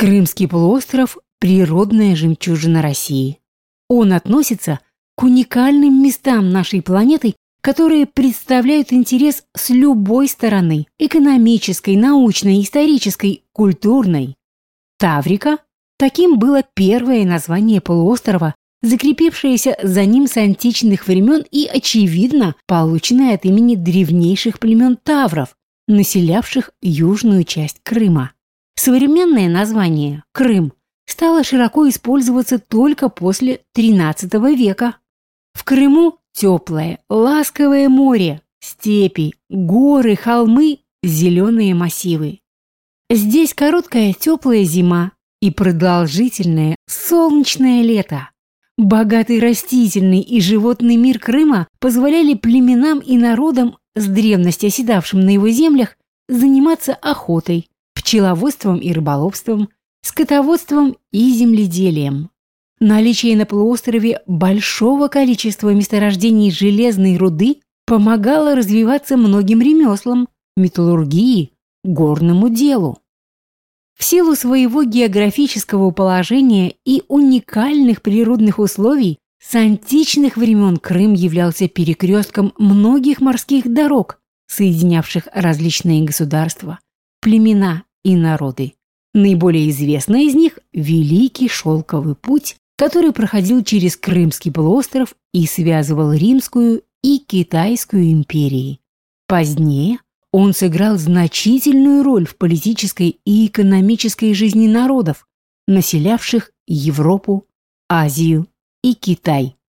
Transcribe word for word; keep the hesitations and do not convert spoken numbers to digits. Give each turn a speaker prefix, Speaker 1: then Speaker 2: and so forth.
Speaker 1: Крымский полуостров – природная жемчужина России. Он относится к уникальным местам нашей планеты, которые представляют интерес с любой стороны – экономической, научной, исторической, культурной. Таврика – таким было первое название полуострова, закрепившееся за ним с античных времен и, очевидно, полученное от имени древнейших племен тавров, населявших южную часть Крыма. Современное название «Крым» стало широко использоваться только после тринадцатого века. В Крыму теплое, ласковое море, степи, горы, холмы, зеленые массивы. Здесь короткая теплая зима и продолжительное солнечное лето. Богатый растительный и животный мир Крыма позволяли племенам и народам, с древности оседавшим на его землях, заниматься охотой, пчеловодством и рыболовством, скотоводством и земледелием. Наличие на полуострове большого количества месторождений железной руды помогало развиваться многим ремеслам, металлургии, горному делу. В силу своего географического положения и уникальных природных условий с античных времен Крым являлся перекрестком многих морских дорог, соединявших различные государства, племена и народы. Наиболее известная из них – Великий Шелковый путь, который проходил через Крымский полуостров и связывал Римскую и Китайскую империи. Позднее он сыграл значительную роль в политической и экономической жизни народов, населявших Европу, Азию и Китай.